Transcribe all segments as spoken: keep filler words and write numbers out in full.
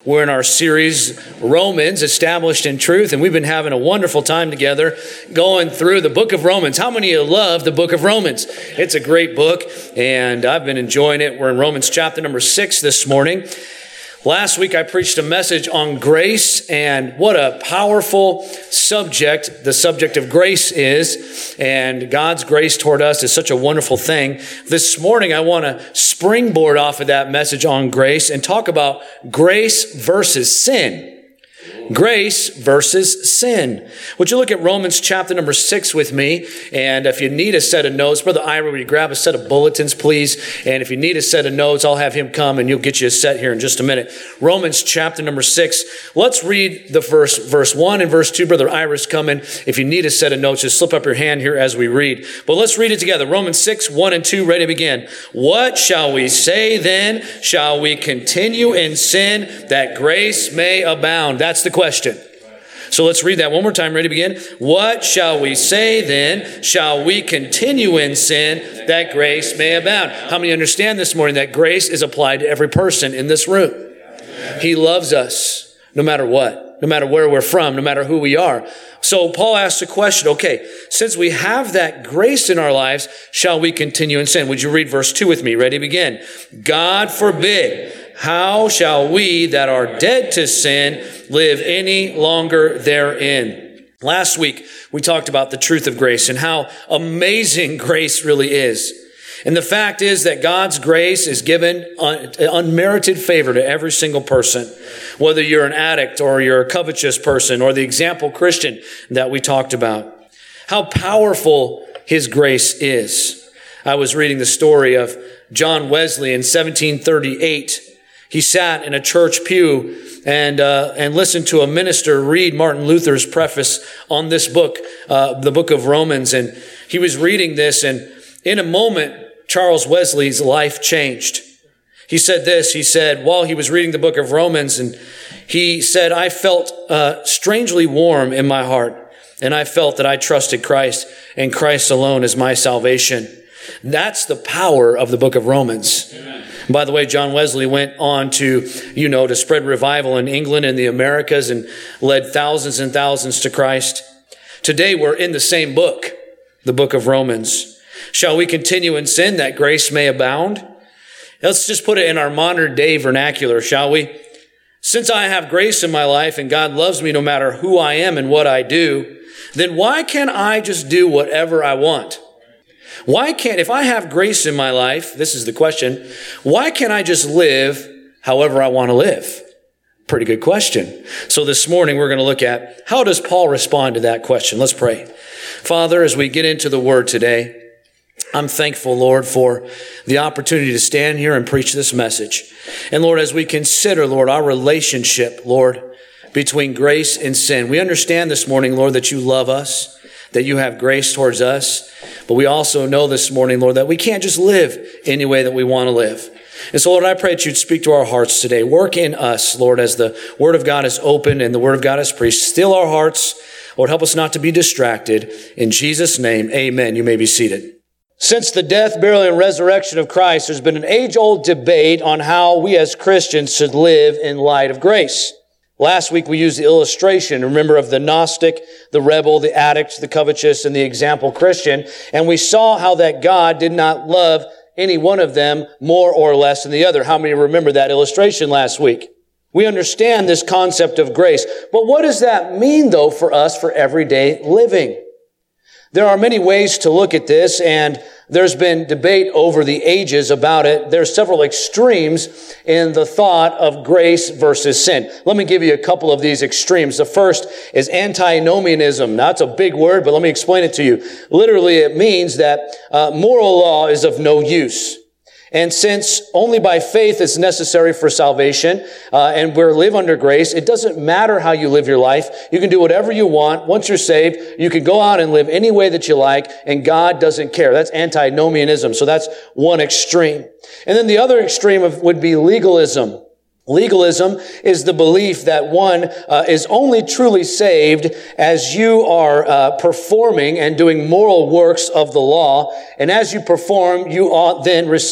We're in our series, Romans, Established in Truth, and we've been having a wonderful time together going through the book of Romans. How many of you love the book of Romans? It's a great book, and I've been enjoying it. We're in Romans chapter number six this morning. Last week, I preached a message on grace, and what a powerful subject the subject of grace is, and God's grace toward us is such a wonderful thing. This morning, I want to springboard off of that message on grace and talk about grace versus sin. Grace versus sin. Would you look at Romans chapter number six with me? And if you need a set of notes, Brother Ira, will you grab a set of bulletins, please? And if you need a set of notes, I'll have him come and you'll get you a set here in just a minute. Romans chapter number six. Let's read the verse, verse one and verse two. Brother Ira's coming. If you need a set of notes, just slip up your hand here as we read. But let's read it together. Romans six, one and two, ready to begin. What shall we say then? Shall we continue in sin that grace may abound? That's the question. So let's read that one more time. Ready to begin? What shall we say then? Shall we continue in sin that grace may abound? How many understand this morning that grace is applied to every person in this room? He loves us no matter what, no matter where we're from, no matter who we are. So Paul asks the question, okay, since we have that grace in our lives, shall we continue in sin? Would you read verse two with me? Ready to begin? God forbid. How shall we that are dead to sin live any longer therein? Last week, we talked about the truth of grace and how amazing grace really is. And the fact is that God's grace is given unmerited favor to every single person, whether you're an addict or you're a covetous person or the example Christian that we talked about. How powerful His grace is. I was reading the story of John Wesley in seventeen thirty-eight. He sat in a church pew and uh, and listened to a minister read Martin Luther's preface on this book, uh, the book of Romans. And he was reading this, and in a moment, Charles Wesley's life changed. He said this, he said, while he was reading the book of Romans, and he said, I felt uh, strangely warm in my heart, and I felt that I trusted Christ, and Christ alone is my salvation. That's the power of the book of Romans. Amen. By the way, John Wesley went on to, you know, to spread revival in England and the Americas and led thousands and thousands to Christ. Today, we're in the same book, the book of Romans. Shall we continue in sin that grace may abound? Let's just put it in our modern day vernacular, shall we? Since I have grace in my life and God loves me no matter who I am and what I do, then why can't I just do whatever I want? Why can't, if I have grace in my life, this is the question, why can't I just live however I want to live? Pretty good question. So this morning we're going to look at, how does Paul respond to that question? Let's pray. Father, as we get into the word today, I'm thankful, Lord, for the opportunity to stand here and preach this message. And Lord, as we consider, Lord, our relationship, Lord, between grace and sin, we understand this morning, Lord, that you love us, that you have grace towards us. But we also know this morning, Lord, that we can't just live any way that we want to live. And so, Lord, I pray that you'd speak to our hearts today. Work in us, Lord, as the Word of God is opened and the Word of God is preached. Still our hearts. Lord, help us not to be distracted. In Jesus' name, amen. You may be seated. Since the death, burial, and resurrection of Christ, there's been an age-old debate on how we as Christians should live in light of grace. Last week we used the illustration, remember, of the Gnostic, the rebel, the addict, the covetous, and the example Christian. And we saw how that God did not love any one of them more or less than the other. How many remember that illustration last week? We understand this concept of grace. But what does that mean, though, for us for everyday living? There are many ways to look at this, and there's been debate over the ages about it. There's several extremes in the thought of grace versus sin. Let me give you a couple of these extremes. The first is antinomianism. Now, that's a big word, but let me explain it to you. Literally, it means that uh, moral law is of no use. And since only by faith is necessary for salvation, uh, and we live under grace, it doesn't matter how you live your life. You can do whatever you want. Once you're saved, you can go out and live any way that you like, and God doesn't care. That's antinomianism. So that's one extreme. And then the other extreme of, would be legalism. Legalism is the belief that one uh, is only truly saved as you are uh, performing and doing moral works of the law. And as you perform, you ought then receive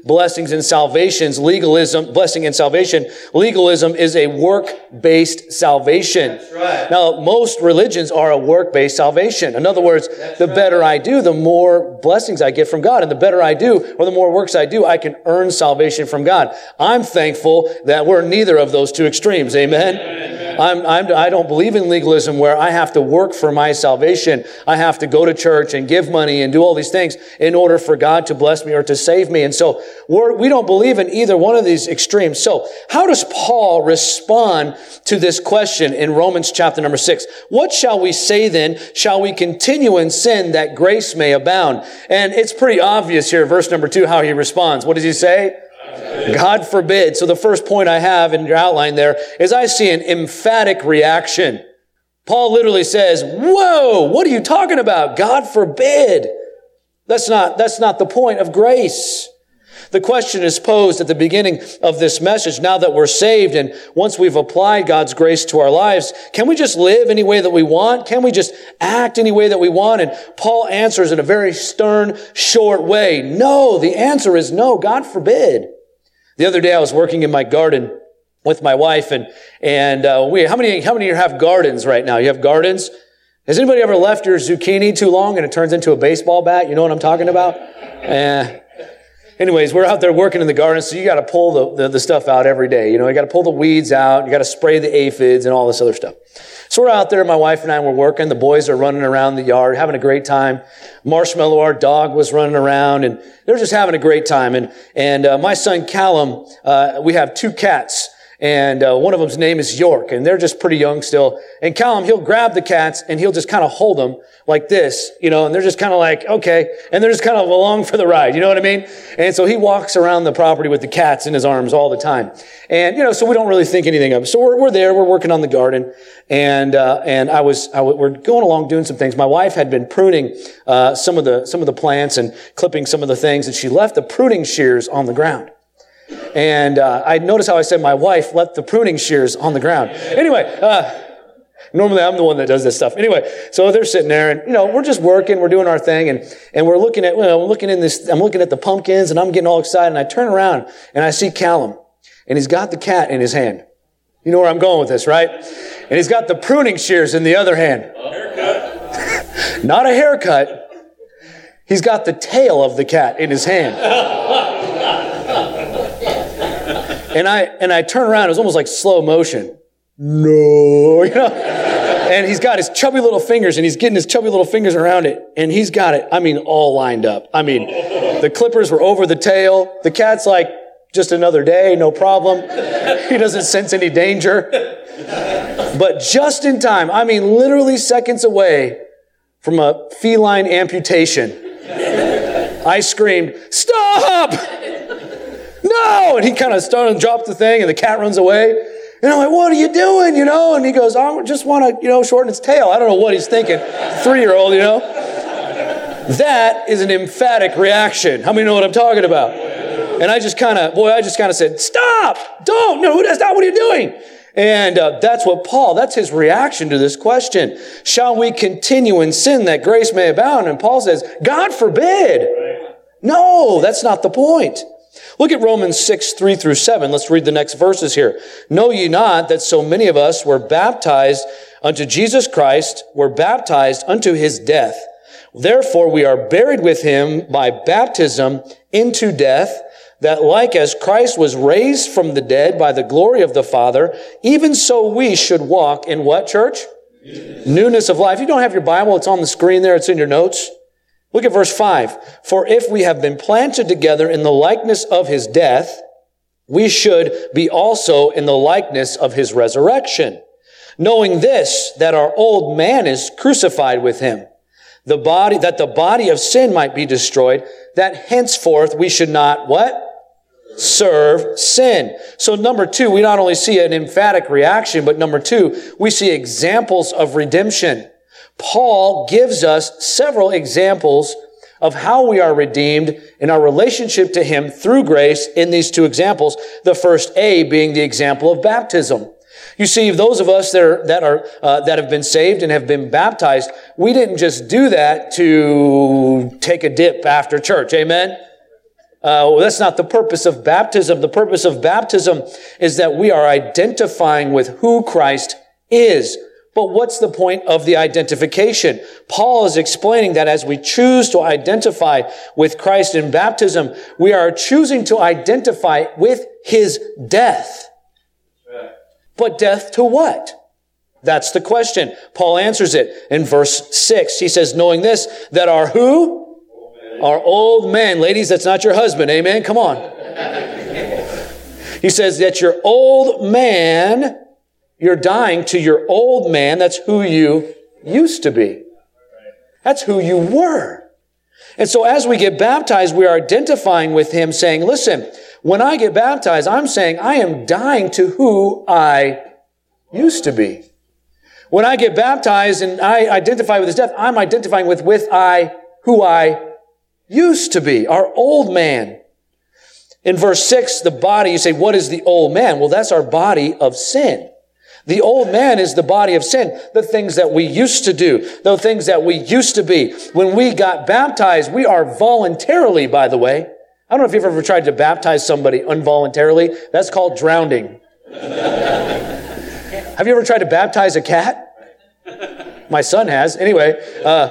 blessings and salvations, legalism, blessing and salvation, legalism is a work-based salvation. That's right. Now, most religions are a work-based salvation. In other words, That's the right. better I do, the more blessings I get from God. And the better I do, or the more works I do, I can earn salvation from God. I'm thankful that we're neither of those two extremes. Amen? Amen. I'm, I'm, I don't believe in legalism where I have to work for my salvation. I have to go to church and give money and do all these things in order for God to bless me or to save me. And so we're, we don't believe in either one of these extremes. So how does Paul respond to this question in Romans chapter number six? What shall we say then? Shall we continue in sin that grace may abound? And it's pretty obvious here, verse number two, how he responds. What does he say? God forbid. So the first point I have in your outline there is I see an emphatic reaction. Paul literally says, whoa, what are you talking about? God forbid. That's not, that's not the point of grace. The question is posed at the beginning of this message. Now that we're saved and once we've applied God's grace to our lives, can we just live any way that we want? Can we just act any way that we want? And Paul answers in a very stern, short way. No, the answer is no, God forbid. The other day I was working in my garden with my wife and, and, uh, we, how many, how many of you have gardens right now? You have gardens? Has anybody ever left your zucchini too long and it turns into a baseball bat? You know what I'm talking about? Eh. Anyways, we're out there working in the garden, so you got to pull the, the, the stuff out every day. You know, you got to pull the weeds out, you got to spray the aphids and all this other stuff. So we're out there, my wife and I were working. The boys are running around the yard, having a great time. Marshmallow, our dog, was running around, and they're just having a great time. And and uh, my son Callum, uh, we have two cats. And uh, one of them's name is York, and they're just pretty young still. And Callum, he'll grab the cats, and he'll just kind of hold them like this, you know, and they're just kind of like, okay. And they're just kind of along for the ride, you know what I mean? And so he walks around the property with the cats in his arms all the time. And, you know, so we don't really think anything of it. So we're, we're there, we're working on the garden, and uh, and I was, I w- we're going along doing some things. My wife had been pruning uh, some of the some of the plants and clipping some of the things, and she left the pruning shears on the ground. And uh, I noticed how I said my wife left the pruning shears on the ground. Anyway, uh, normally I'm the one that does this stuff. Anyway, so they're sitting there, and you know, we're just working, we're doing our thing, and and we're looking at, you know, I'm looking in this, I'm looking at the pumpkins, and I'm getting all excited, and I turn around and I see Callum, and he's got the cat in his hand. You know where I'm going with this, right? And he's got the pruning shears in the other hand. A haircut. Not a haircut. He's got the tail of the cat in his hand. And I and I turn around, it was almost like slow motion. No, you know. And he's got his chubby little fingers, and he's getting his chubby little fingers around it, and he's got it, I mean, all lined up. I mean, the clippers were over the tail. The cat's like, just another day, no problem. He doesn't sense any danger. But just in time, I mean, literally seconds away from a feline amputation, I screamed, "Stop! No!" And he kind of started to drop the thing, and the cat runs away. And I'm like, "What are you doing?" You know? And he goes, "I just want to, you know, shorten its tail." I don't know what he's thinking. Three-year-old, you know? That is an emphatic reaction. How many know what I'm talking about? And I just kind of, boy, I just kind of said, "Stop! Don't! No, that's not what are you doing?" And uh, that's what Paul, that's his reaction to this question. Shall we continue in sin that grace may abound? And Paul says, God forbid. No, that's not the point. Look at Romans six, three through seven. Let's read the next verses here. Know ye not that so many of us were baptized unto Jesus Christ, were baptized unto his death. Therefore we are buried with him by baptism into death, that like as Christ was raised from the dead by the glory of the Father, even so we should walk in what, church? Newness, Newness of life. If you don't have your Bible, it's on the screen there. It's in your notes. Look at verse five. For if we have been planted together in the likeness of his death, we should be also in the likeness of his resurrection. Knowing this, that our old man is crucified with him, the body, that the body of sin might be destroyed, that henceforth we should not, what? Serve sin. So number two, we not only see an emphatic reaction, but number two, we see examples of redemption. Paul gives us several examples of how we are redeemed in our relationship to him through grace in these two examples. The first A being the example of baptism. You see, those of us that are, that are, uh, that have been saved and have been baptized, we didn't just do that to take a dip after church. Amen? Uh, well, that's not the purpose of baptism. The purpose of baptism is that we are identifying with who Christ is. But what's the point of the identification? Paul is explaining that as we choose to identify with Christ in baptism, we are choosing to identify with his death. But death to what? That's the question. Paul answers it in verse six. He says, knowing this, that our who? Our old man. Ladies, that's not your husband. Amen? Come on. He says that your old man, you're dying to your old man. That's who you used to be. That's who you were. And so as we get baptized, we are identifying with him, saying, listen, when I get baptized, I'm saying I am dying to who I used to be. When I get baptized and I identify with his death, I'm identifying with, with I, who I used to be, our old man. In verse six, the body, you say, what is the old man? Well, that's our body of sin. The old man is the body of sin, the things that we used to do, the things that we used to be. When we got baptized, we are voluntarily, by the way. I don't know if you've ever tried to baptize somebody involuntarily. That's called drowning. Have you ever tried to baptize a cat? My son has. Anyway, uh,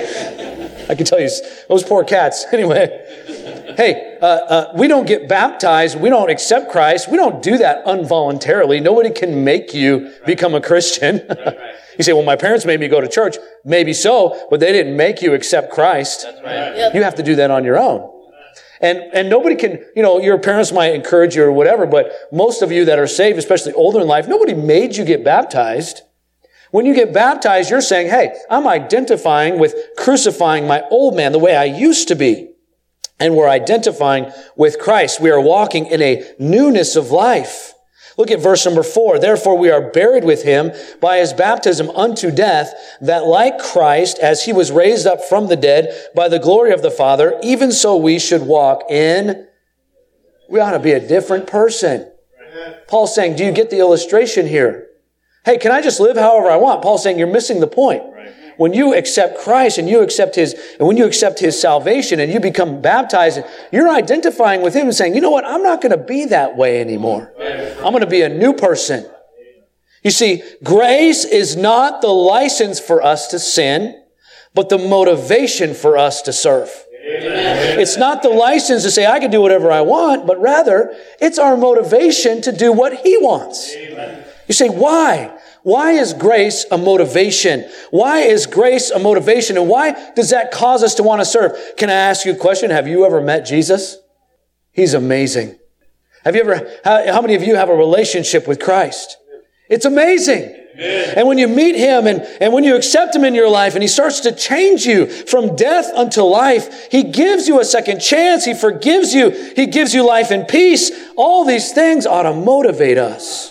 I can tell you, those poor cats. Anyway, hey, uh, uh, we don't get baptized. We don't accept Christ. We don't do that involuntarily. Nobody can make you become a Christian. You say, well, my parents made me go to church. Maybe so, but they didn't make you accept Christ. That's right. Yep. You have to do that on your own. And, and nobody can, you know, your parents might encourage you or whatever, but most of you that are saved, especially older in life, nobody made you get baptized. When you get baptized, you're saying, hey, I'm identifying with crucifying my old man the way I used to be. And we're identifying with Christ. We are walking in a newness of life. Look at verse number four. Therefore, we are buried with him by his baptism unto death, that like Christ, as he was raised up from the dead by the glory of the Father, even so we should walk in. We ought to be a different person. Paul's saying, do you get the illustration here? Hey, can I just live however I want? Paul's saying, you're missing the point. When you accept Christ and you accept his, and when you accept his salvation and you become baptized, you're identifying with him and saying, you know what? I'm not going to be that way anymore. I'm going to be a new person. You see, grace is not the license for us to sin, but the motivation for us to serve. Amen. It's not the license to say, I can do whatever I want, but rather, it's our motivation to do what he wants. Amen. You say, why? Why is grace a motivation? Why is grace a motivation? And why does that cause us to want to serve? Can I ask you a question? Have you ever met Jesus? He's amazing. Have you ever, how, how many of you have a relationship with Christ? It's amazing. Amen. And when you meet him and, and when you accept him in your life and he starts to change you from death unto life, he gives you a second chance. He forgives you. He gives you life and peace. All these things ought to motivate us.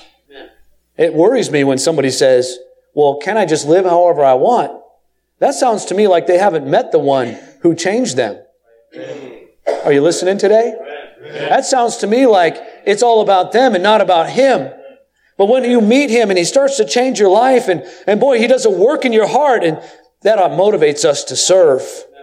It worries me when somebody says, well, can I just live however I want? That sounds to me like they haven't met the one who changed them. Are you listening today? That sounds to me like it's all about them and not about him. But when you meet him and he starts to change your life and, and boy, he does a work in your heart and that motivates us to serve.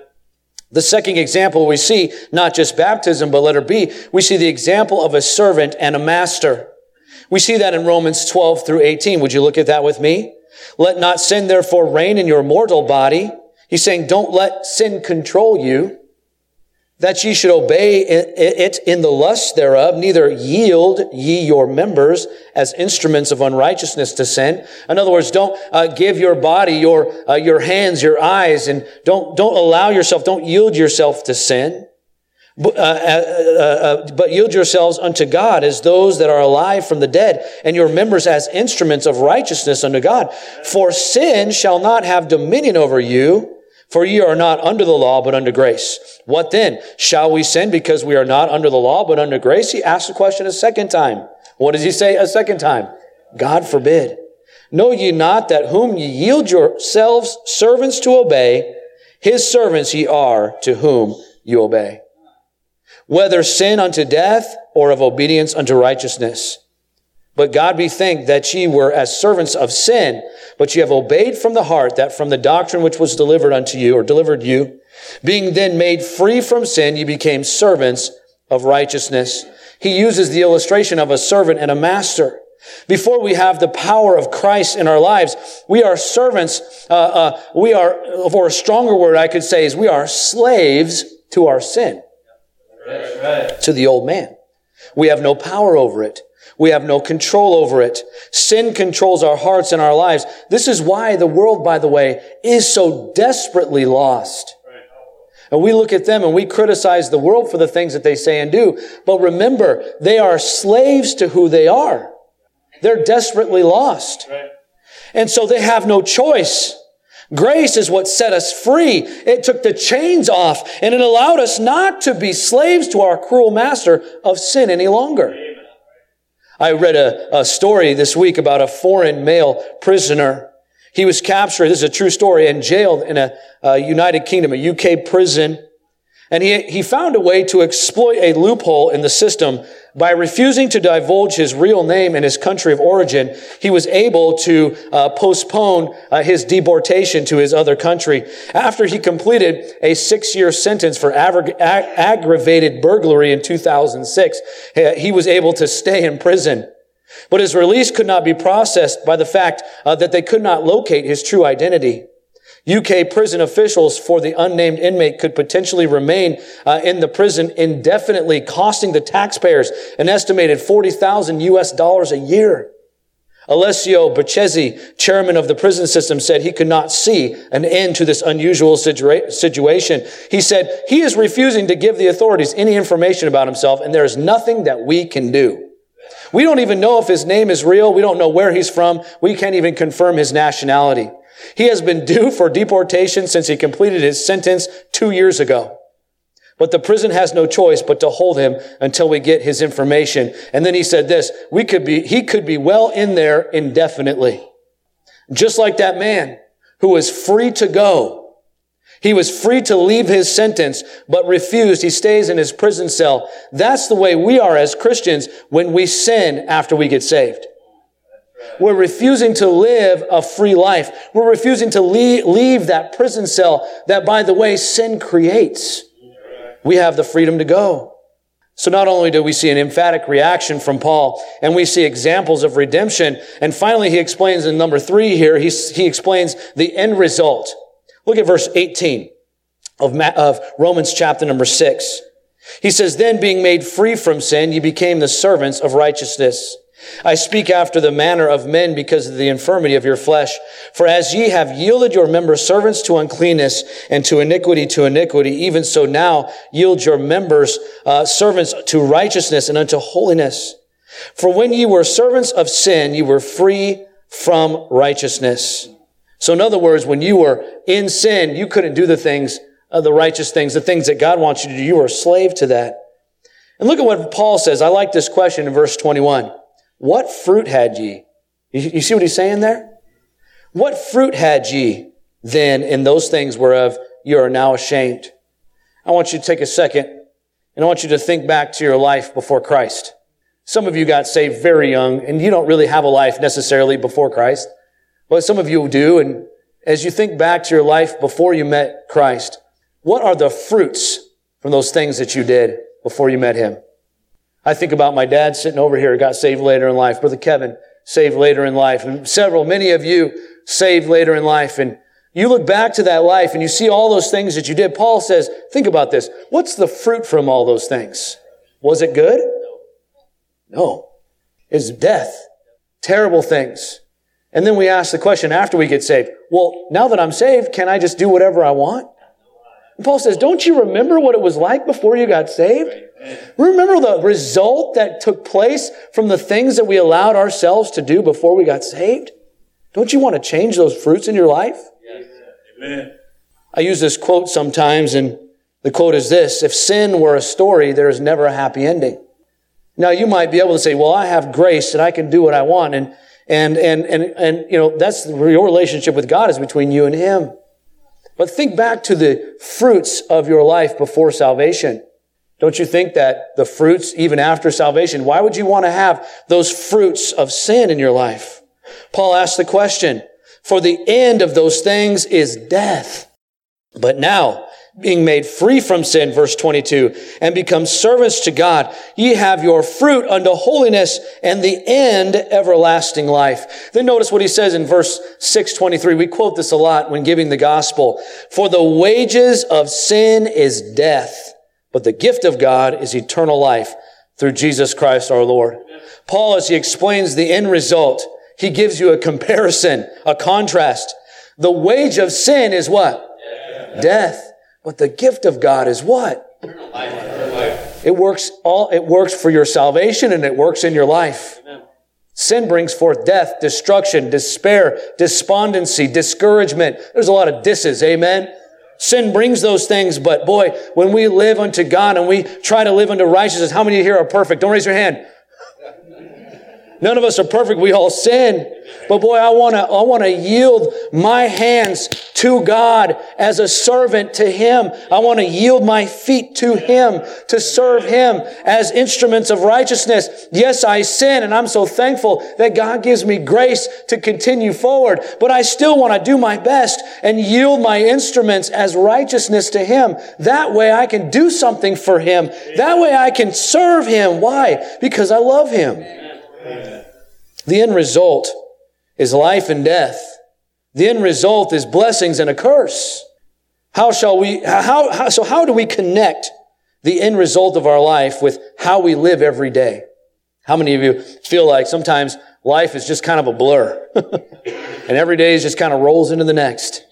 The second example we see, not just baptism, but letter B, we see the example of a servant and a master. We see that in Romans twelve through eighteen. Would you look at that with me? Let not sin therefore reign in your mortal body. He's saying, don't let sin control you, that ye should obey it in the lust thereof, neither yield ye your members as instruments of unrighteousness to sin. In other words, don't uh, give your body, your uh, your hands, your eyes, and don't don't allow yourself, don't yield yourself to sin. But, uh, uh, uh, but yield yourselves unto God as those that are alive from the dead, and your members as instruments of righteousness unto God. For sin shall not have dominion over you, for ye are not under the law, but under grace. What then? Shall we sin because we are not under the law, but under grace? He asks the question a second time. What does he say a second time? God forbid. Know ye not that whom ye yield yourselves servants to obey, his servants ye are to whom you obey. Whether sin unto death or of obedience unto righteousness. But God be thanked that ye were as servants of sin, but ye have obeyed from the heart that from the doctrine which was delivered unto you, or delivered you, being then made free from sin, ye became servants of righteousness. He uses the illustration of a servant and a master. Before we have the power of Christ in our lives, we are servants, uh, uh, we are, or a stronger word I could say is we are slaves to our sin. That's right. To the old man. We have no power over it. We have no control over it. Sin controls our hearts and our lives. This is why the world, by the way, is so desperately lost. And we look at them and we criticize the world for the things that they say and do. But remember, they are slaves to who they are. They're desperately lost. And so they have no choice. Grace is what set us free. It took the chains off and it allowed us not to be slaves to our cruel master of sin any longer. I read a, a story this week about a foreign male prisoner. He was captured, this is a true story, and jailed in a, a United Kingdom, a U K prison. And he, he found a way to exploit a loophole in the system. By refusing to divulge his real name and his country of origin, he was able to uh, postpone uh, his deportation to his other country. After he completed a six-year sentence for ag- ag- aggravated burglary in two thousand six, he was able to stay in prison. But his release could not be processed by the fact uh, that they could not locate his true identity. U K prison officials for the unnamed inmate could potentially remain uh, in the prison indefinitely, costing the taxpayers an estimated forty thousand U S dollars a year. Alessio Bacchesi, chairman of the prison system, said he could not see an end to this unusual situa- situation. He said, he is refusing to give the authorities any information about himself, and there is nothing that we can do. We don't even know if his name is real. We don't know where he's from. We can't even confirm his nationality. He has been due for deportation since he completed his sentence two years ago. But the prison has no choice but to hold him until we get his information. And then he said this, we could be, he could be well in there indefinitely. Just like that man who was free to go. He was free to leave his sentence, but refused. He stays in his prison cell. That's the way we are as Christians when we sin after we get saved. We're refusing to live a free life. We're refusing to leave, leave that prison cell that, by the way, sin creates. We have the freedom to go. So not only do we see an emphatic reaction from Paul, and we see examples of redemption, and finally he explains in number three here, he, he explains the end result. Look at verse eighteen of, of Romans chapter number six. He says, then being made free from sin, you became the servants of righteousness. I speak after the manner of men because of the infirmity of your flesh. For as ye have yielded your members servants to uncleanness and to iniquity to iniquity, even so now yield your members uh, servants to righteousness and unto holiness. For when ye were servants of sin, you were free from righteousness. So in other words, when you were in sin, you couldn't do the things, uh, the righteous things, the things that God wants you to do. You were a slave to that. And look at what Paul says. I like this question in verse twenty-one. What fruit had ye? You see what he's saying there? What fruit had ye then in those things whereof you are now ashamed? I want you to take a second and I want you to think back to your life before Christ. Some of you got saved very young and you don't really have a life necessarily before Christ. But some of you do. And as you think back to your life before you met Christ, what are the fruits from those things that you did before you met Him? I think about my dad sitting over here, got saved later in life. Brother Kevin, saved later in life. And several, many of you saved later in life. And you look back to that life and you see all those things that you did. Paul says, think about this. What's the fruit from all those things? Was it good? No. It's death. Terrible things. And then we ask the question after we get saved, well, now that I'm saved, can I just do whatever I want? And Paul says, don't you remember what it was like before you got saved? Remember the result that took place from the things that we allowed ourselves to do before we got saved? Don't you want to change those fruits in your life? Yes. Amen. I use this quote sometimes, and the quote is this: if sin were a story, there is never a happy ending. Now, you might be able to say, well, I have grace and I can do what I want. And, and, and, and, and, you know, that's your relationship with God is between you and Him. But think back to the fruits of your life before salvation. Don't you think that the fruits, even after salvation, why would you want to have those fruits of sin in your life? Paul asks the question, for the end of those things is death. But now, being made free from sin, verse twenty-two, and become servants to God. Ye have your fruit unto holiness, and the end everlasting life. Then notice what he says in verse six twenty-three. We quote this a lot when giving the gospel. For the wages of sin is death, but the gift of God is eternal life through Jesus Christ our Lord. Paul, as he explains the end result, he gives you a comparison, a contrast. The wage of sin is what? Death. Death. But the gift of God is what? Eternal life. It works all, it works for your salvation and it works in your life. Amen. Sin brings forth death, destruction, despair, despondency, discouragement. There's a lot of disses. Amen. Sin brings those things, but boy, when we live unto God and we try to live unto righteousness, how many of you here are perfect? Don't raise your hand. None of us are perfect. We all sin. But boy, I want to, I want to yield my hands to God as a servant to Him. I want to yield my feet to Him to serve Him as instruments of righteousness. Yes, I sin, and I'm so thankful that God gives me grace to continue forward. But I still want to do my best and yield my instruments as righteousness to Him. That way I can do something for Him. That way I can serve Him. Why? Because I love Him. Amen. The end result is life and death. The end result is blessings and a curse. How shall we, how, how, so how do we connect the end result of our life with how we live every day? How many of you feel like sometimes life is just kind of a blur and every day is just kind of rolls into the next?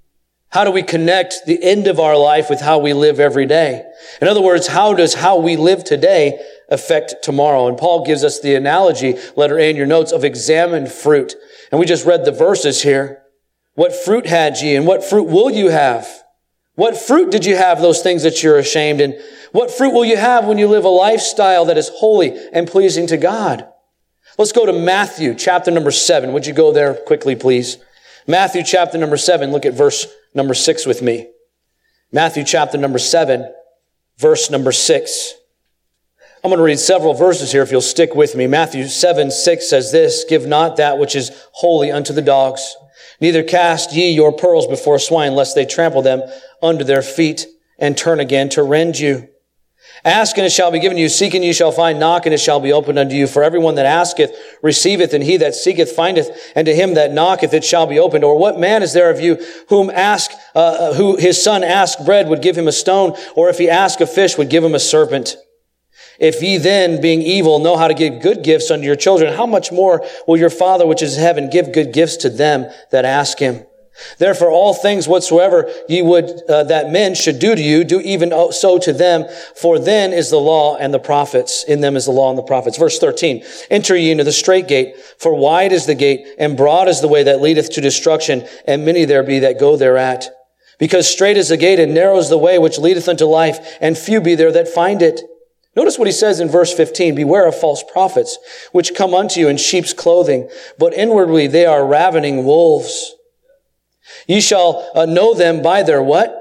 How do we connect the end of our life with how we live every day? In other words, how does how we live today affect tomorrow? And Paul gives us the analogy, letter A in your notes, of examined fruit. And we just read the verses here. What fruit had ye, and what fruit will you have? What fruit did you have, those things that you're ashamed? And what fruit will you have when you live a lifestyle that is holy and pleasing to God? Let's go to Matthew chapter number seven. Would you go there quickly, please? Matthew chapter number seven, look at verse number six with me. Matthew chapter number seven, verse number six. I'm going to read several verses here if you'll stick with me. Matthew seven, six says this, give not that which is holy unto the dogs, neither cast ye your pearls before swine, lest they trample them under their feet and turn again to rend you. Ask and it shall be given you, seek and you shall find, knock and it shall be opened unto you. For everyone that asketh receiveth, and he that seeketh findeth, and to him that knocketh it shall be opened. Or what man is there of you whom ask, uh, who his son ask bread would give him a stone, or if he ask a fish would give him a serpent? If ye then, being evil, know how to give good gifts unto your children, how much more will your Father which is in heaven give good gifts to them that ask Him? Therefore, all things whatsoever ye would uh, that men should do to you, do even so to them. For then is the law and the prophets. In them is the law and the prophets. Verse thirteen, enter ye into the strait gate, for wide is the gate, and broad is the way that leadeth to destruction, and many there be that go thereat. Because strait is the gate, and narrow is the way which leadeth unto life, and few be there that find it. Notice what he says in verse fifteen, beware of false prophets, which come unto you in sheep's clothing, but inwardly they are ravening wolves. Ye shall uh, know them by their what?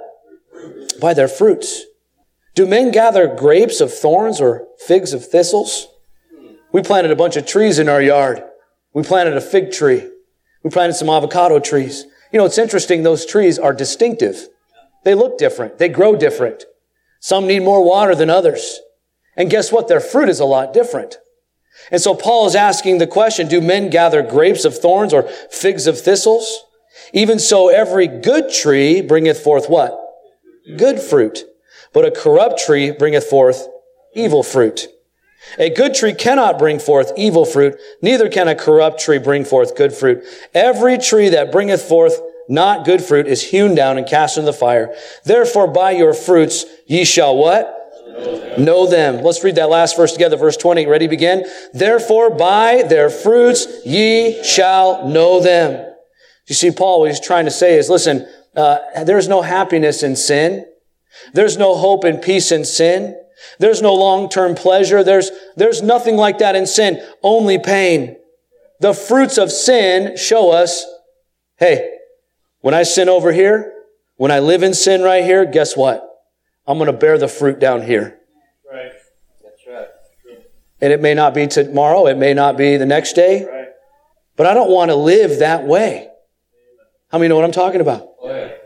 By their fruits. Do men gather grapes of thorns or figs of thistles? We planted a bunch of trees in our yard. We planted a fig tree. We planted some avocado trees. You know, it's interesting, those trees are distinctive. They look different. They grow different. Some need more water than others. And guess what? Their fruit is a lot different. And so Paul is asking the question, do men gather grapes of thorns or figs of thistles? Even so, every good tree bringeth forth what? Good fruit. But a corrupt tree bringeth forth evil fruit. A good tree cannot bring forth evil fruit, neither can a corrupt tree bring forth good fruit. Every tree that bringeth forth not good fruit is hewn down and cast into the fire. Therefore, by your fruits ye shall what? Know them. Know them. Let's read that last verse together. Verse twenty. Ready, begin. Therefore, by their fruits ye shall know them. You see, Paul, what he's trying to say is, listen, uh, there's no happiness in sin. There's no hope and peace in sin. There's no long-term pleasure. There's, there's nothing like that in sin. Only pain. The fruits of sin show us, hey, when I sin over here, when I live in sin right here, guess what? I'm going to bear the fruit down here. Right. That's right. And it may not be tomorrow. It may not be the next day. Right. But I don't want to live that way. How many know what I'm talking about? Oh, yeah.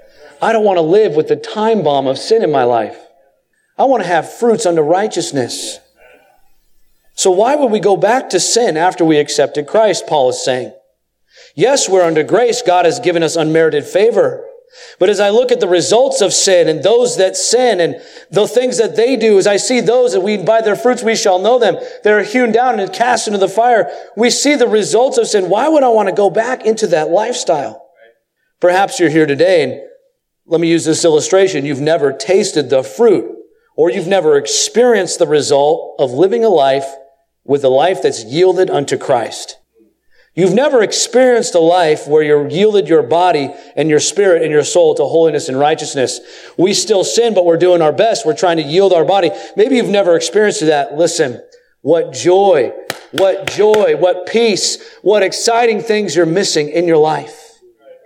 I don't want to live with the time bomb of sin in my life. I want to have fruits unto righteousness. So why would we go back to sin after we accepted Christ, Paul is saying? Yes, we're under grace. God has given us unmerited favor. But as I look at the results of sin and those that sin and the things that they do, as I see those that we, by their fruits we shall know them, they're hewn down and cast into the fire. We see the results of sin. Why would I want to go back into that lifestyle? Perhaps you're here today and let me use this illustration. You've never tasted the fruit or you've never experienced the result of living a life with a life that's yielded unto Christ. You've never experienced a life where you're yielded your body and your spirit and your soul to holiness and righteousness. We still sin, but we're doing our best. We're trying to yield our body. Maybe you've never experienced that. Listen, what joy, what joy, what peace, what exciting things you're missing in your life.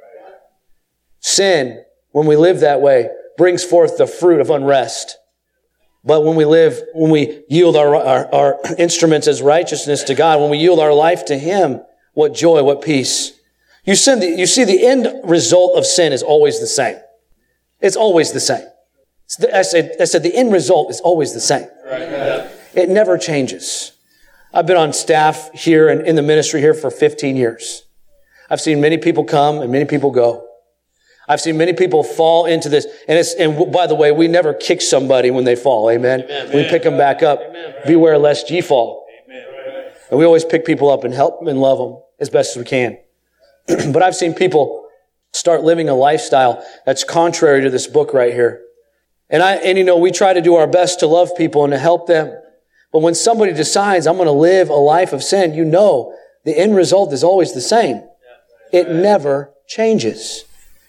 Sin, when we live that way, brings forth the fruit of unrest. But when we live, when we yield our, our, our instruments as righteousness to God, when we yield our life to Him, what joy, what peace. You, sin, you see, the end result of sin is always the same. It's always the same. I said, I said the end result is always the same. Right. It never changes. I've been on staff here and in the ministry here for fifteen years. I've seen many people come and many people go. I've seen many people fall into this. And it's, and by the way, we never kick somebody when they fall. Amen. Amen. We pick them back up. Amen. Beware lest ye fall. Amen. And we always pick people up and help them and love them as best as we can. But I've seen people start living a lifestyle that's contrary to this book right here. And I, and you know, we try to do our best to love people and to help them. But when somebody decides, I'm going to live a life of sin, you know, the end result is always the same. It never changes.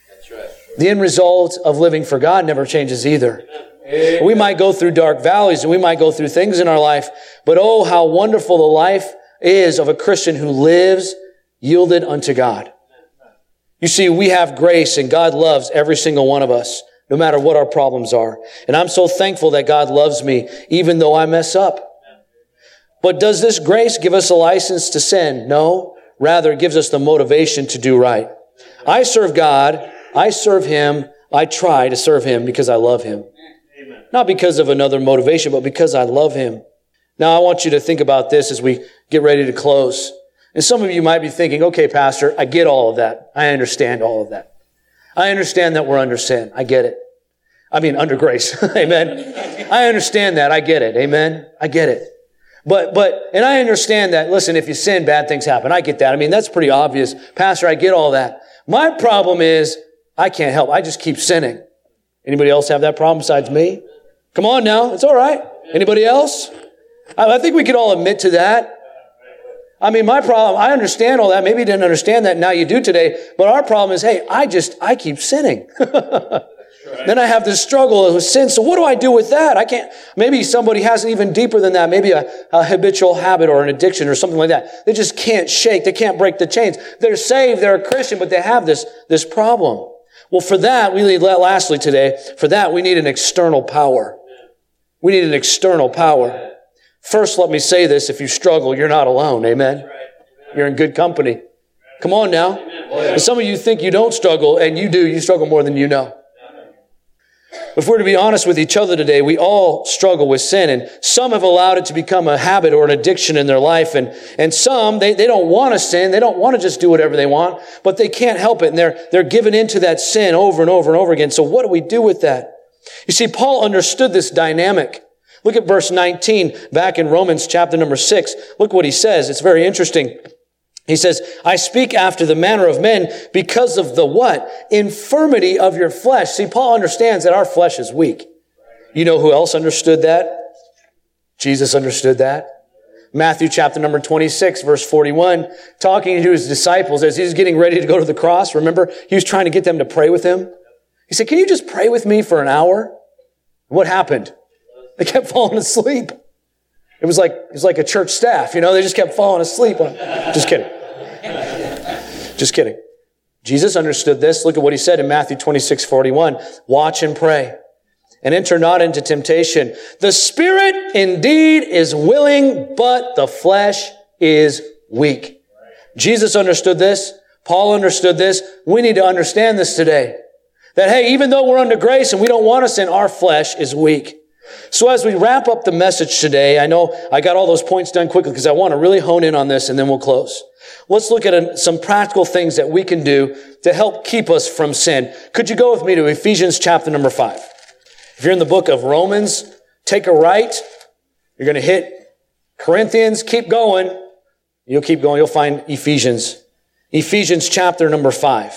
The end result of living for God never changes either. We might go through dark valleys and we might go through things in our life, but oh, how wonderful the life is of a Christian who lives yielded unto God. You see, we have grace and God loves every single one of us, no matter what our problems are. And I'm so thankful that God loves me, even though I mess up. But does this grace give us a license to sin? No. Rather, it gives us the motivation to do right. I serve God. I serve Him. I try to serve Him because I love Him. Not because of another motivation, but because I love Him. Now, I want you to think about this as we get ready to close. And some of you might be thinking, okay, Pastor, I get all of that. I understand all of that. I understand that we're under sin. I get it. I mean, under grace. Amen. I understand that. I get it. Amen. I get it. But, but, and I understand that, listen, if you sin, bad things happen. I get that. I mean, that's pretty obvious. Pastor, I get all that. My problem is, I can't help. I just keep sinning. Anybody else have that problem besides me? Come on now. It's all right. Anybody else? I think we could all admit to that. I mean, my problem, I understand all that. Maybe you didn't understand that. Now you do today. But our problem is, hey, I just, I keep sinning. Then I have this struggle with sin. So what do I do with that? I can't, maybe somebody has it even deeper than that. Maybe a, a habitual habit or an addiction or something like that. They just can't shake. They can't break the chains. They're saved. They're a Christian, but they have this, this problem. Well, for that, we need, lastly today, for that, we need an external power. We need an external power. First, let me say this. If you struggle, you're not alone. Amen. You're in good company. Come on now. And some of you think you don't struggle, and you do. You struggle more than you know. If we're to be honest with each other today, we all struggle with sin, and some have allowed it to become a habit or an addiction in their life, and, and some, they, they don't want to sin. They don't want to just do whatever they want, but they can't help it, and they're, they're given into that sin over and over and over again. So what do we do with that? You see, Paul understood this dynamic. Look at verse nineteen back in Romans chapter number six. Look what he says. It's very interesting. He says, I speak after the manner of men because of the what? Infirmity of your flesh. See, Paul understands that our flesh is weak. You know who else understood that? Jesus understood that. Matthew chapter number twenty-six, verse forty-one, talking to his disciples as he's getting ready to go to the cross. Remember, he was trying to get them to pray with him. He said, can you just pray with me for an hour? What happened? They kept falling asleep. It was like, it was like a church staff, you know, they just kept falling asleep. On, just kidding. Just kidding. Jesus understood this. Look at what he said in Matthew twenty-six, forty-one. Watch and pray and enter not into temptation. The spirit indeed is willing, but the flesh is weak. Jesus understood this. Paul understood this. We need to understand this today. That, hey, even though we're under grace and we don't want to sin, our flesh is weak. So as we wrap up the message today, I know I got all those points done quickly because I want to really hone in on this and then we'll close. Let's look at some practical things that we can do to help keep us from sin. Could you go with me to Ephesians chapter number five? If you're in the book of Romans, take a right. You're going to hit Corinthians. Keep going. You'll keep going. You'll find Ephesians. Ephesians chapter number five.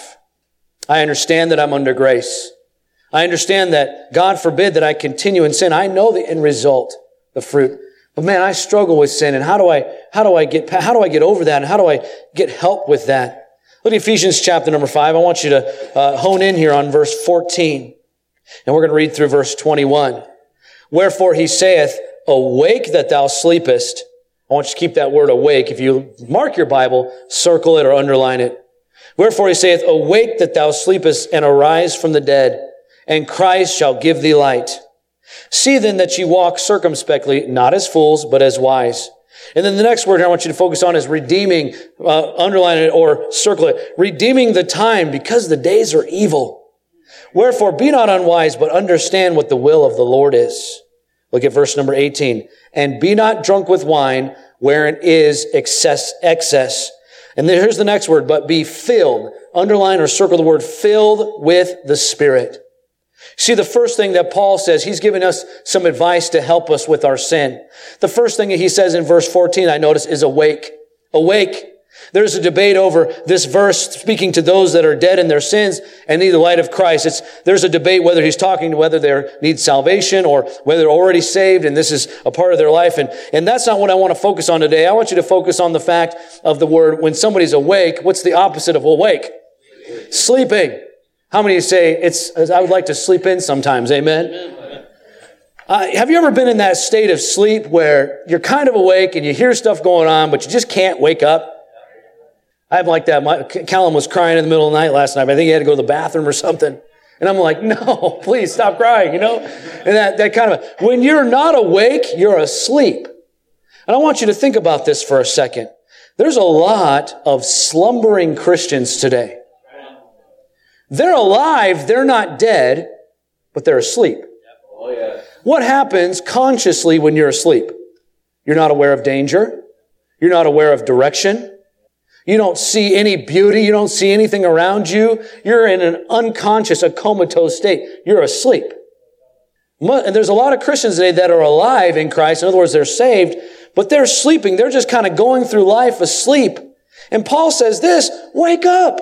I understand that I'm under grace. I understand that God forbid that I continue in sin. I know the end result, the fruit. But man, I struggle with sin. And how do I, how do I get, how do I get over that? And how do I get help with that? Look at Ephesians chapter number five. I want you to uh, hone in here on verse fourteen. And we're going to read through verse twenty-one. Wherefore he saith, awake that thou sleepest. I want you to keep that word awake. If you mark your Bible, circle it or underline it. Wherefore he saith, awake that thou sleepest, and arise from the dead, and Christ shall give thee light. See then that ye walk circumspectly, not as fools, but as wise. And then the next word I want you to focus on is redeeming, uh, underline it or circle it. Redeeming the time, because the days are evil. Wherefore be not unwise, but understand what the will of the Lord is. Look at verse number eighteen. And be not drunk with wine, wherein is excess, excess. And then here's the next word, but be filled. Underline or circle the word filled with the Spirit. See, the first thing that Paul says, he's giving us some advice to help us with our sin. The first thing that he says in verse fourteen, I notice, is awake. Awake. There's a debate over this verse speaking to those that are dead in their sins and need the light of Christ. It's, there's a debate whether he's talking to whether they need salvation or whether they're already saved and this is a part of their life. And, and that's not what I want to focus on today. I want you to focus on the fact of the word when somebody's awake. What's the opposite of awake? Sleeping. Sleeping. How many of you say, it's, I would like to sleep in sometimes? Amen? Amen. Uh, have you ever been in that state of sleep where you're kind of awake and you hear stuff going on, but you just can't wake up? I'm like that. My, Callum was crying in the middle of the night last night. I think he had to go to the bathroom or something. And I'm like, no, please stop crying, you know? And that, that kind of, when you're not awake, you're asleep. And I want you to think about this for a second. There's a lot of slumbering Christians today. They're alive, they're not dead, but they're asleep. Oh, yeah. What happens consciously when you're asleep? You're not aware of danger. You're not aware of direction. You don't see any beauty. You don't see anything around you. You're in an unconscious, a comatose state. You're asleep. And there's a lot of Christians today that are alive in Christ. In other words, they're saved, but they're sleeping. They're just kind of going through life asleep. And Paul says this, wake up.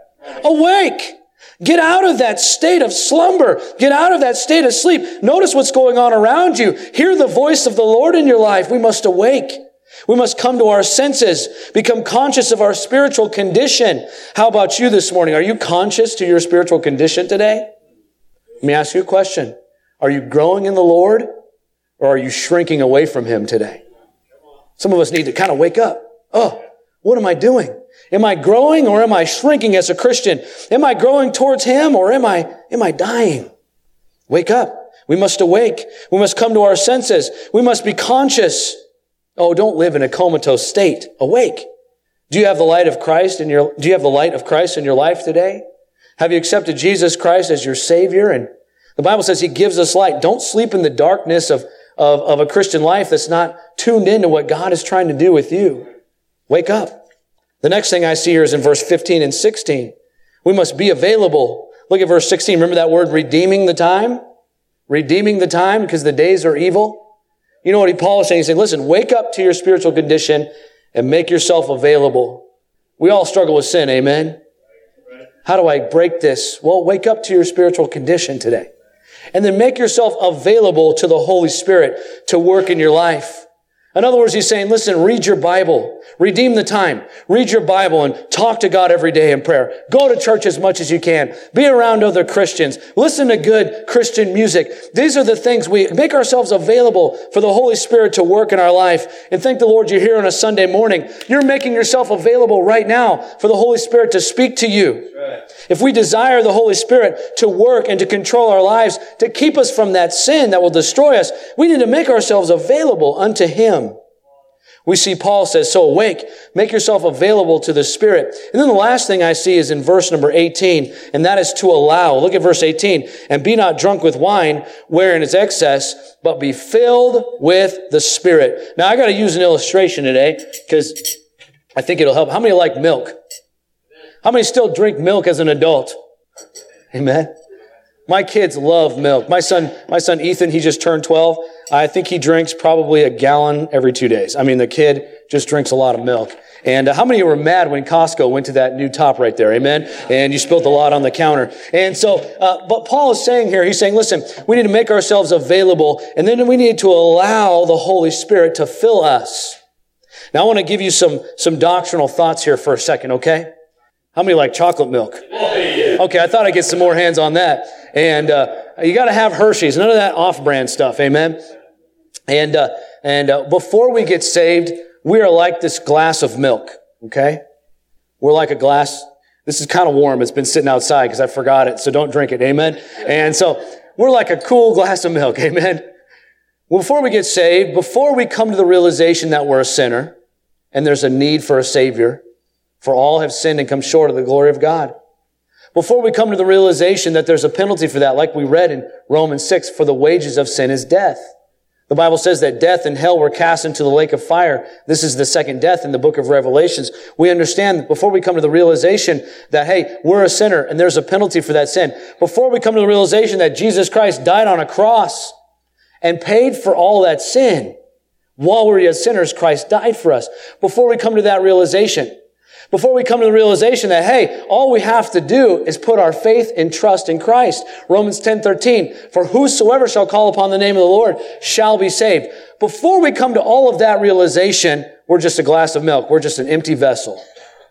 Awake. Get out of that state of slumber. Get out of that state of sleep. Notice what's going on around you. Hear the voice of the Lord in your life. We must awake. We must come to our senses, become conscious of our spiritual condition. How about you this morning? Are you conscious to your spiritual condition today? Let me ask you a question. Are you growing in the Lord or are you shrinking away from Him today? Some of us need to kind of wake up. Oh, what am I doing? Am I growing or am I shrinking as a Christian? Am I growing towards Him or am I, am I dying? Wake up. We must awake. We must come to our senses. We must be conscious. Oh, don't live in a comatose state. Awake. Do you have the light of Christ in your, do you have the light of Christ in your life today? Have you accepted Jesus Christ as your Savior? And the Bible says He gives us light. Don't sleep in the darkness of, of, of a Christian life that's not tuned into what God is trying to do with you. Wake up. The next thing I see here is in verse fifteen and sixteen. We must be available. Look at verse sixteen. Remember that word, redeeming the time? Redeeming the time because the days are evil. You know what Paul is saying? He's saying, listen, wake up to your spiritual condition and make yourself available. We all struggle with sin, amen? How do I break this? Well, wake up to your spiritual condition today. And then make yourself available to the Holy Spirit to work in your life. In other words, he's saying, listen, read your Bible. Redeem the time. Read your Bible and talk to God every day in prayer. Go to church as much as you can. Be around other Christians. Listen to good Christian music. These are the things we make ourselves available for the Holy Spirit to work in our life. And thank the Lord you're here on a Sunday morning. You're making yourself available right now for the Holy Spirit to speak to you. Right. If we desire the Holy Spirit to work and to control our lives, to keep us from that sin that will destroy us, we need to make ourselves available unto Him. we see Paul says, so awake, make yourself available to the Spirit. And then the last thing I see is in verse number eighteen, and that is to allow. Look at verse eighteen. And be not drunk with wine, wherein is excess, but be filled with the Spirit. Now I got to use an illustration today because I think it'll help. How many like milk? How many still drink milk as an adult? Amen. My kids love milk. My son, my son Ethan, he just turned twelve. I think he drinks probably a gallon every two days. I mean, the kid just drinks a lot of milk. And uh, how many were mad when Costco went to that new top right there? Amen. And you spilled a lot on the counter. And so, uh, but Paul is saying here, he's saying, listen, we need to make ourselves available, and then we need to allow the Holy Spirit to fill us. Now, I want to give you some, some doctrinal thoughts here for a second, okay? How many like chocolate milk? Okay, I thought I'd get some more hands on that. And uh, you got to have Hershey's. None of that off-brand stuff, amen? And uh, and uh, before we get saved, we are like this glass of milk, okay? We're like a glass. This is kind of warm. It's been sitting outside because I forgot it, so don't drink it, amen? And so we're like a cool glass of milk, amen? Well, before we get saved, before we come to the realization that we're a sinner and there's a need for a Savior, for all have sinned and come short of the glory of God. Before we come to the realization that there's a penalty for that, like we read in Romans six, for the wages of sin is death. The Bible says that death and hell were cast into the lake of fire. This is the second death in the book of Revelations. We understand that before we come to the realization that, hey, we're a sinner and there's a penalty for that sin. Before we come to the realization that Jesus Christ died on a cross and paid for all that sin, while we were yet sinners, Christ died for us. Before we come to that realization, Before we come to the realization that, hey, all we have to do is put our faith and trust in Christ. Romans ten thirteen, for whosoever shall call upon the name of the Lord shall be saved. Before we come to all of that realization, we're just a glass of milk. We're just an empty vessel.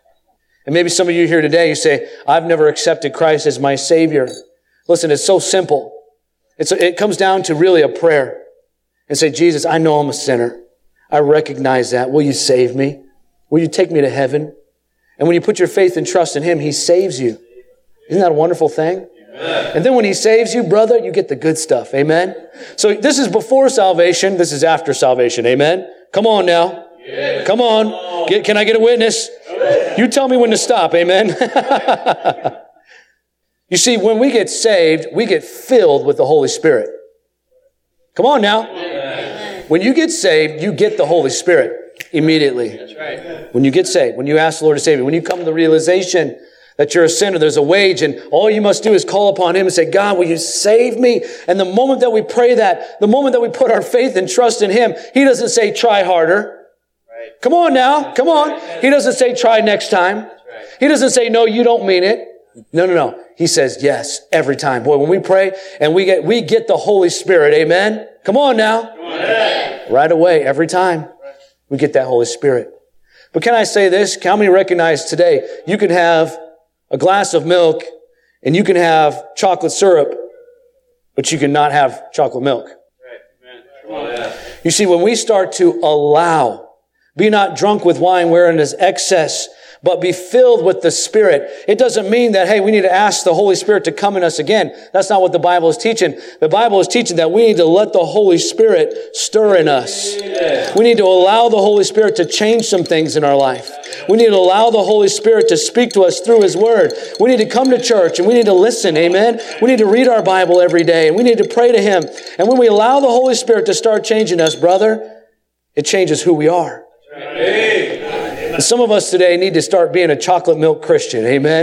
And maybe some of you here today, you say, I've never accepted Christ as my Savior. Listen, it's so simple. It's, it comes down to really a prayer. And say, Jesus, I know I'm a sinner. I recognize that. Will you save me? Will you take me to heaven? And when you put your faith and trust in Him, He saves you. Isn't that a wonderful thing? Amen. And then when He saves you, brother, you get the good stuff. Amen? So this is before salvation. This is after salvation. Amen? Come on now. Yes. Come on. Get, can I get a witness? Yes. You tell me when to stop. Amen? You see, when we get saved, we get filled with the Holy Spirit. Come on now. Amen. When you get saved, you get the Holy Spirit. Immediately. That's right. When you get saved, when you ask the Lord to save you, when you come to the realization that you're a sinner, there's a wage, and all you must do is call upon Him and say, God, will you save me? And the moment that we pray that, the moment that we put our faith and trust in Him, He doesn't say, try harder. Right. Come on now. Come on. He doesn't say, try next time. Right. He doesn't say, no, you don't mean it. No, no, no. He says, yes, every time. Boy, when we pray and we get, we get the Holy Spirit. Amen. Come on now. Come on. Right away, every time. We get that Holy Spirit. But can I say this? How many recognize today you can have a glass of milk and you can have chocolate syrup, but you cannot have chocolate milk? Right. Come on. Yeah. You see, when we start to allow, be not drunk with wine wherein is excess, but be filled with the Spirit. It doesn't mean that, hey, we need to ask the Holy Spirit to come in us again. That's not what the Bible is teaching. The Bible is teaching that we need to let the Holy Spirit stir in us. We need to allow the Holy Spirit to change some things in our life. We need to allow the Holy Spirit to speak to us through His Word. We need to come to church and we need to listen, amen? We need to read our Bible every day and we need to pray to Him. And when we allow the Holy Spirit to start changing us, brother, it changes who we are. Amen. And some of us today need to start being a chocolate milk Christian. Amen.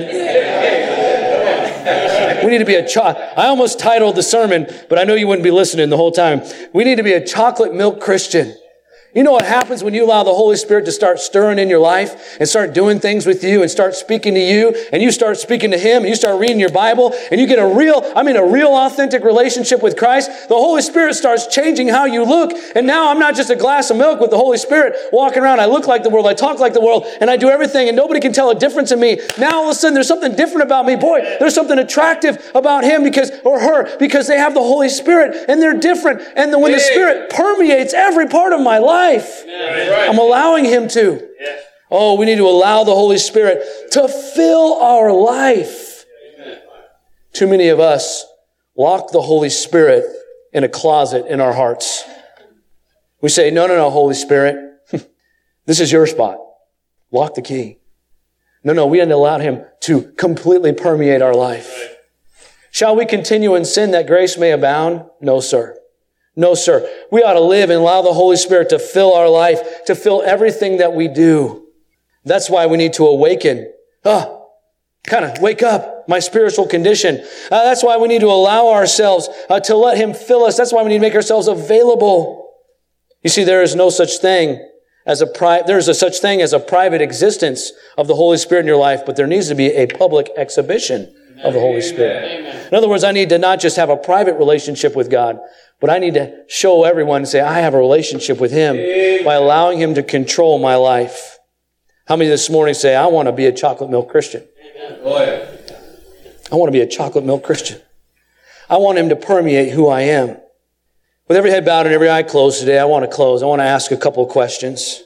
We need to be a chocolate. I almost titled the sermon, but I know you wouldn't be listening the whole time. We need to be a chocolate milk Christian. You know what happens when you allow the Holy Spirit to start stirring in your life and start doing things with you and start speaking to you and you start speaking to Him and you start reading your Bible and you get a real, I mean a real authentic relationship with Christ. The Holy Spirit starts changing how you look. And now I'm not just a glass of milk with the Holy Spirit walking around. I look like the world. I talk like the world and I do everything and nobody can tell a difference in me. Now all of a sudden there's something different about me. Boy, there's something attractive about him because, or her, because they have the Holy Spirit and they're different. And then when the Spirit permeates every part of my life, I'm allowing Him to. Oh, we need to allow the Holy Spirit to fill our life. Too many of us lock the Holy Spirit in a closet in our hearts. We say, no, no, no, Holy Spirit. This is your spot. Lock the key. No, no, we had to allow him to completely permeate our life. Shall we continue in sin that grace may abound? No, sir. No, sir. We ought to live and allow the Holy Spirit to fill our life, to fill everything that we do. That's why we need to awaken. Ah, kind of wake up my spiritual condition. Uh, that's why we need to allow ourselves uh, to let him fill us. That's why we need to make ourselves available. You see, there is no such thing as a pri- there's a such thing as a private existence of the Holy Spirit in your life, but there needs to be a public exhibition of the Holy Spirit. Amen. In other words, I need to not just have a private relationship with God, but I need to show everyone and say, I have a relationship with him. Amen. By allowing him to control my life. How many this morning say, I want to be a chocolate milk Christian? Amen. I want to be a chocolate milk Christian. I want him to permeate who I am. With every head bowed and every eye closed today, I want to close. I want to ask a couple of questions.